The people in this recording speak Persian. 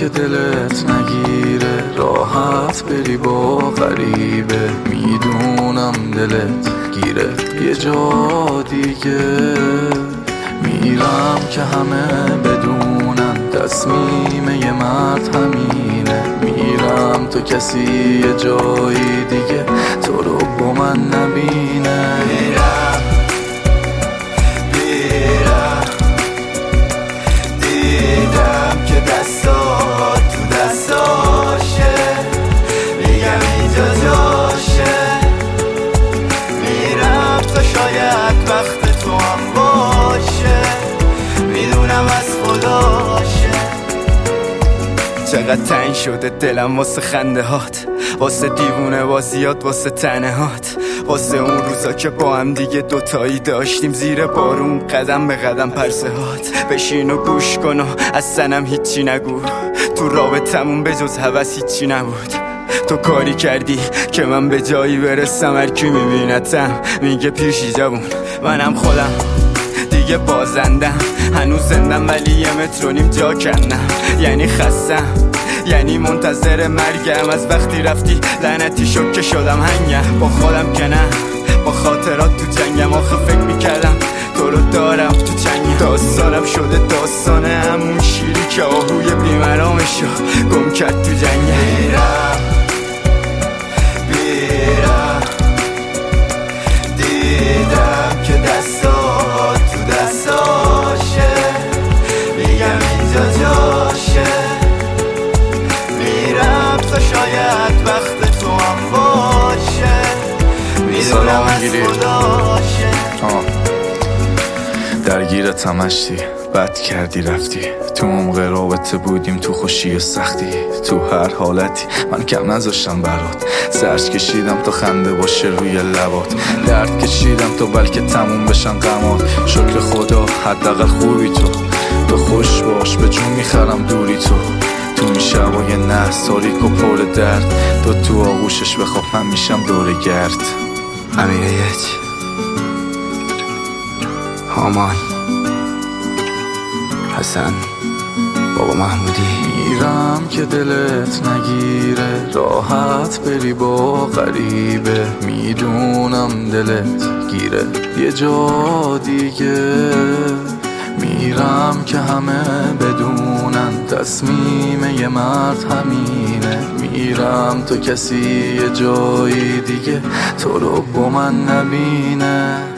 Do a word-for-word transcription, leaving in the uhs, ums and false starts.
که دلت نگیره، راحت بری با غریبه. میدونم دلت گیره یه جا دیگه، میرم که همه بدونن تصمیم یه مرد همینه. میرم تو کسی یه جایی دیگه تو رو با من نبینه. میرم میرم دیدم که دستات تو دستاشه، میگم اینجا جاشه. میرم تا شاید وقت تو هم باشه، میدونم از خداشه. چقدر تنگ شده دلم واسه خنده هات، واسه دیوونه بازیات، واسه تنه هات، واسه اون روزا که با هم دیگه دوتایی داشتیم زیر بارون قدم به قدم پرسه هات. بشین و گوش کن و از سنم هیچی نگو، تو رابطمون به جز هوس هیچی نبود. تو کاری کردی که من به جایی برسم، هر کی میبینتم میگه پیشی جوون. منم خودم دیگه بازندم، هنوز زندم ولی یه متر و نیم جا کندم. یعنی خستم، یعنی منتظر مرگم. از وقتی رفتی لعنتی شد که شدم هنگم. با خودم که نه، با خاطرات تو جنگم. آخه فکر میکردم تو رو دارم تو چنگم. داستانم شده داستانه همون شیری که آهوی بیمرامشو گم کرد تو جنگم. میرم میرم دیدم که دستات تو دستاشه، میگم اینجا جاشه. میرم تا شاید وقت تو هم باشه، میدونم از خداشه. درگیرت همشتی، بد کردی رفتی. تو عمق رابطه بودیم، تو خوشی و سختی، تو هر حالتی من کم نذاشتم برات. سرش کشیدم تا خنده باشه روی لبات، درد کشیدم تا بلکه تموم بشن غمات. شکر خدا حداقل خوبی تو، تو خوش باش به جون میخرم دوری تو. تو این شبای نه تاریک و پر درد، تو تو آغوشش بخواب من میشم دور گرد. امیر یک هامان حسن بابا محمودی. میرم که دلت نگیره، راحت بری با غریبه. میدونم دلت گیره یه جا دیگه، میرم که همه بدونن تصمیم یه مرد همینه. میرم تو کسی یه جایی دیگه تو رو با من نبینه.